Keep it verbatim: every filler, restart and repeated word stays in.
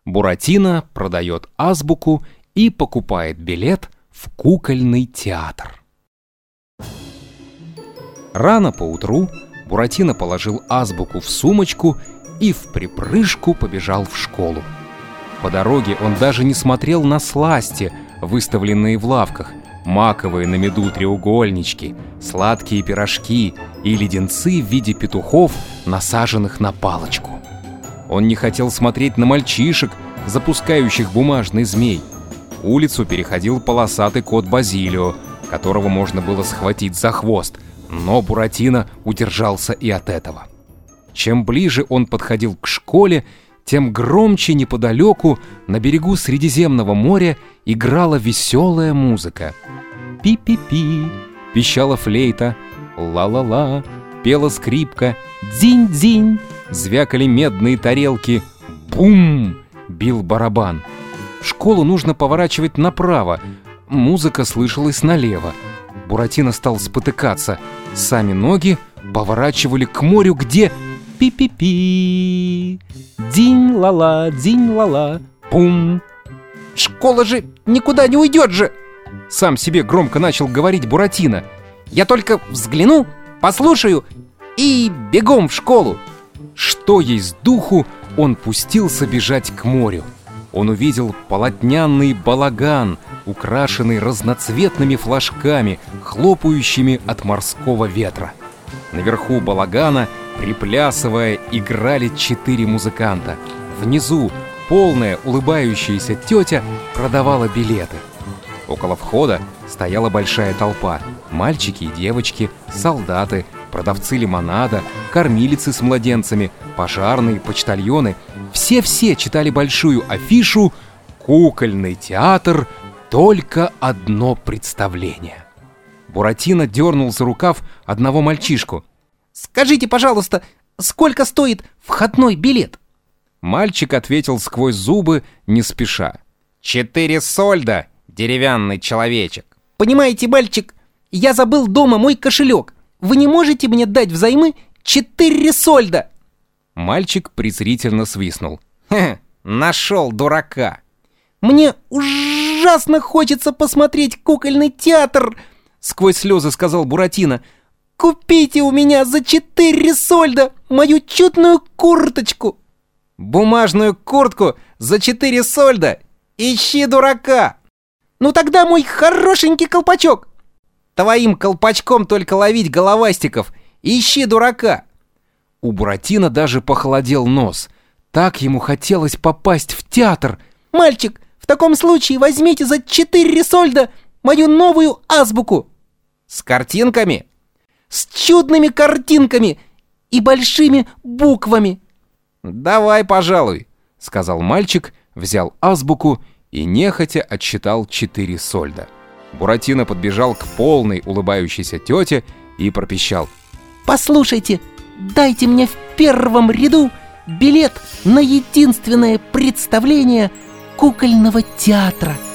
Буратино продает азбуку и покупает билет в кукольный театр. Рано поутру Буратино положил азбуку в сумочку и вприпрыжку побежал в школу. По дороге он даже не смотрел на сласти, выставленные в лавках, маковые на меду треугольнички, сладкие пирожки и леденцы в виде петухов, насаженных на палочку. Он не хотел смотреть на мальчишек, запускающих бумажный змей. Улицу переходил полосатый кот Базилио, которого можно было схватить за хвост, но Буратино удержался и от этого. Чем ближе он подходил к школе, тем громче неподалеку, на берегу Средиземного моря, играла веселая музыка. Пи-пи-пи, пищала флейта, ла-ла-ла, пела скрипка, дзинь-дзинь, звякали медные тарелки, бум, бил барабан. В школу нужно поворачивать направо, музыка слышалась налево. Буратино стал спотыкаться, сами ноги поворачивали к морю, где пи-пи-пи, динь-ла-ла, динь-ла-ла, пум. «Школа же никуда не уйдет же!» Сам себе громко начал говорить Буратино. «Я только взгляну, послушаю и бегом в школу!» Что есть духу, он пустился бежать к морю. Он увидел полотняный балаган, украшенный разноцветными флажками, хлопающими от морского ветра. Наверху балагана, приплясывая, играли четыре музыканта. Внизу полная улыбающаяся тетя продавала билеты. Около входа стояла большая толпа. Мальчики и девочки, солдаты, продавцы лимонада, кормилицы с младенцами, пожарные, почтальоны. Все-все читали большую афишу «Кукольный театр. Только одно представление». Буратино дернул за рукав одного мальчишку. «Скажите, пожалуйста, сколько стоит входной билет?» Мальчик ответил сквозь зубы, не спеша. «Четыре сольда, деревянный человечек». «Понимаете, мальчик, я забыл дома мой кошелек. Вы не можете мне дать взаймы четыре сольда?» Мальчик презрительно свистнул. «Хе, нашел дурака». «Мне ужасно хочется посмотреть кукольный театр», — сквозь слезы сказал Буратино. «Купите у меня за четыре сольда мою чудную курточку». «Бумажную куртку за четыре сольда? Ищи дурака!» «Ну тогда мой хорошенький колпачок». «Твоим колпачком только ловить головастиков. Ищи дурака». У Буратино даже похолодел нос. Так ему хотелось попасть в театр. «Мальчик, в таком случае возьмите за четыре сольда мою новую азбуку». «С картинками?» «С чудными картинками и большими буквами». «Давай, пожалуй», — сказал мальчик, взял азбуку и нехотя отсчитал четыре сольда. Буратино подбежал к полной улыбающейся тете и пропищал: «Послушайте, дайте мне в первом ряду билет на единственное представление кукольного театра».